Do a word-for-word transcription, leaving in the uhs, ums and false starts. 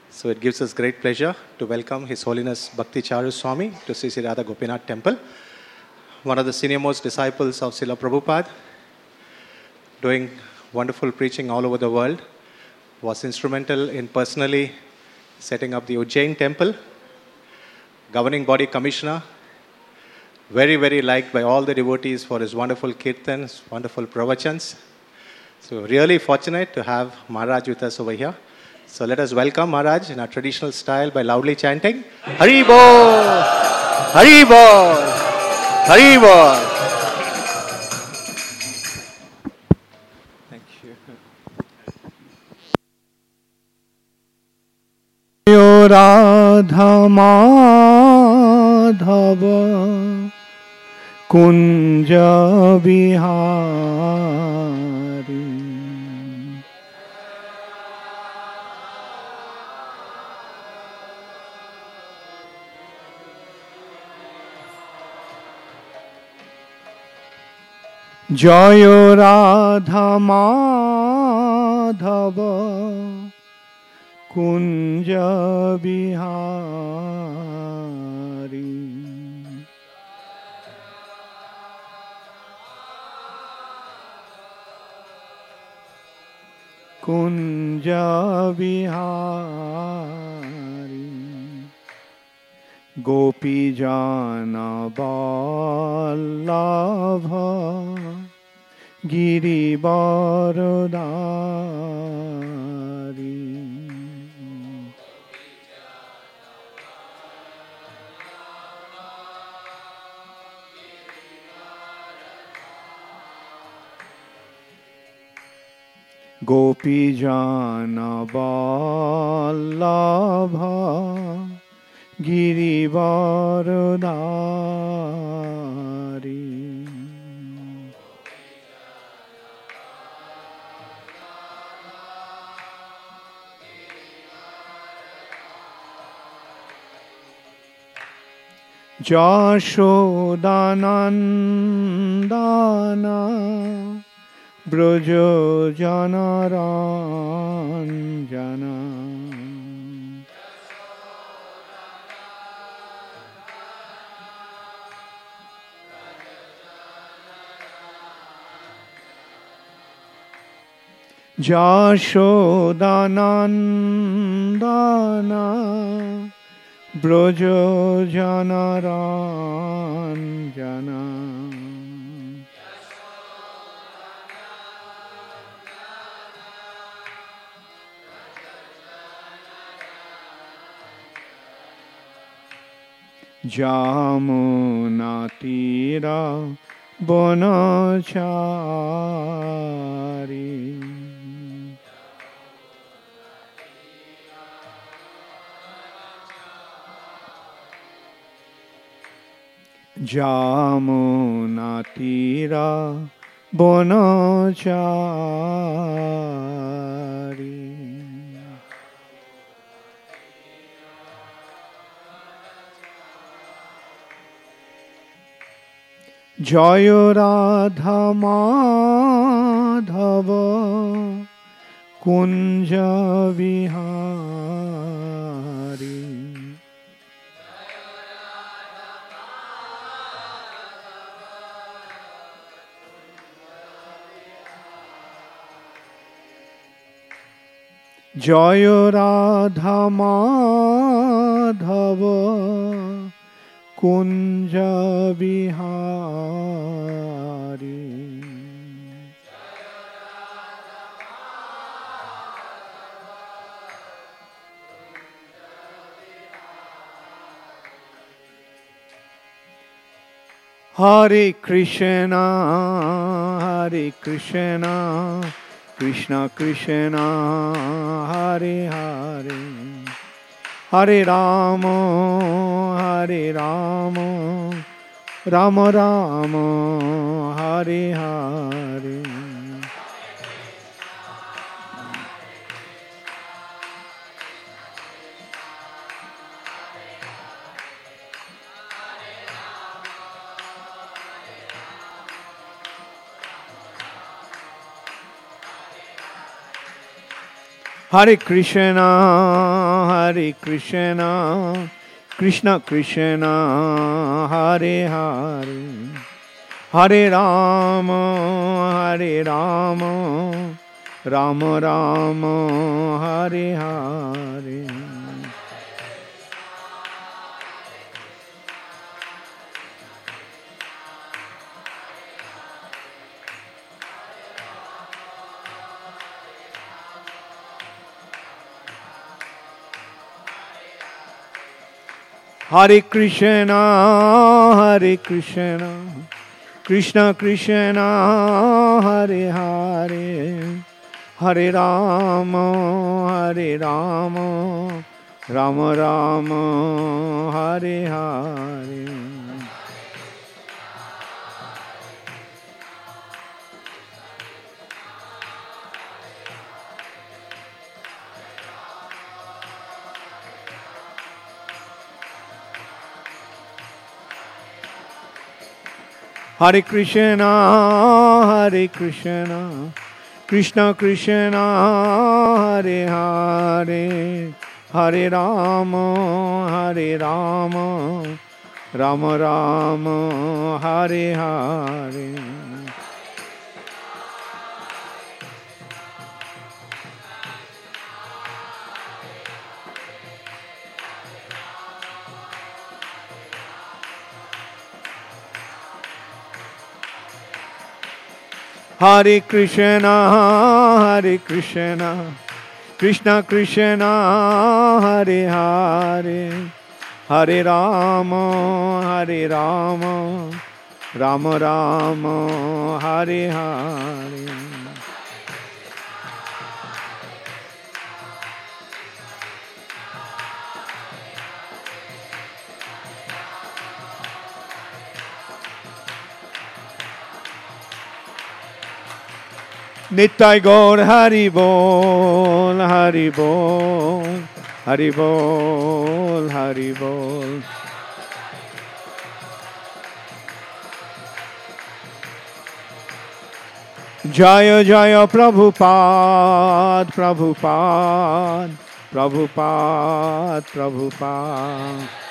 So it gives us great pleasure to welcome His Holiness Bhakti Charu Swami to Sri Sri Radha Gopinath Temple, one of the senior-most disciples of Srila Prabhupada, doing wonderful preaching all over the world, was instrumental in personally setting up the Ujjain Temple, governing body commissioner, very, very liked by all the devotees for his wonderful kirtans, wonderful pravachans. So really fortunate to have Maharaj with us over here. So let us welcome Maharaj in our traditional style by loudly chanting, Hari Bol! Hari Bol! Hari Bol! Thank you. Yo Radha Madhava Kunja Bihari Jayo Radha Madhava Kunja Bihari Kunja Bihari Gopi Jana Vallabha Giri Barodari Gopi Jana Vallabha Giri Barodari Jashodanandana Brojo Janaranjana Jashodanandana Brojo Janaranjana Jamuna Tira Bonachari Jamuna Tira Bonachari Jayo Radha Madhava Kunja Vihari Jayo Radha Madhava Kunja Vihari Hare Krishna Hare Krishna Krishna Krishna Hare Hare Hare Rama Hare Rama Rama Rama Hare Hare Hare Krishna, Hare Krishna, Krishna Krishna, Hare Hare, Hare Rama, Hare Rama, Rama Rama, Hare Hare. Hare Krishna, Hare Krishna, Krishna Krishna, Hare Hare, Hare Rama, Hare Rama, Rama Rama, Hare Hare. Hare Krishna, Hare Krishna, Krishna Krishna, Hare Hare, Hare Rama, Hare Rama, Rama Rama, Hare Hare. Hare Krishna, Hare Krishna, Krishna Krishna, Hare Hare, Hare Rama, Hare Rama, Rama Rama, Hare Hare. Nittai Gaur Hari Bol, Hari Bol, Hari Bol, Hari Bol. Jaya Jaya Prabhupada, Prabhupada, Prabhupada, Prabhupada.